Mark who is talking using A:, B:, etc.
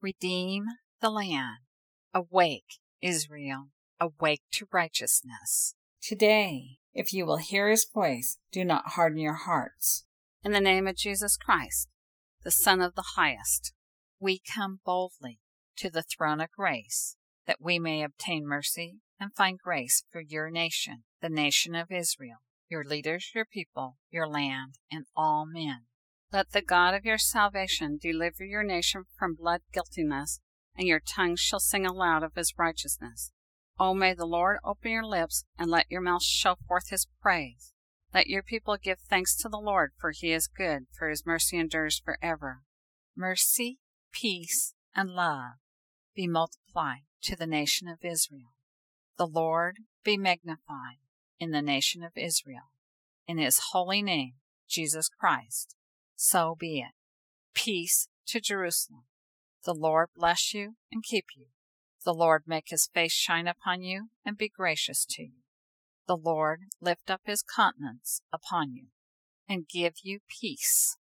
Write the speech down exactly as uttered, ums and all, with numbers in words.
A: Redeem the land. Awake, Israel, awake to righteousness.
B: Today, if you will hear his voice, do not harden your hearts.
A: In the name of Jesus Christ, the Son of the Highest, we come boldly to the throne of grace, that we may obtain mercy and find grace for your nation, the nation of Israel, your leaders, your people, your land, and all men. Let the God of your salvation deliver your nation from blood guiltiness, and your tongue shall sing aloud of his righteousness. O may the Lord open your lips, and let your mouth show forth his praise. Let your people give thanks to the Lord, for he is good, for his mercy endures forever. Mercy, peace, and love be multiplied to the nation of Israel. The Lord be magnified in the nation of Israel. In his holy name, Jesus Christ, so be it. Peace to Jerusalem. The Lord bless you and keep you. The Lord make his face shine upon you and be gracious to you. The Lord lift up his countenance upon you and give you peace.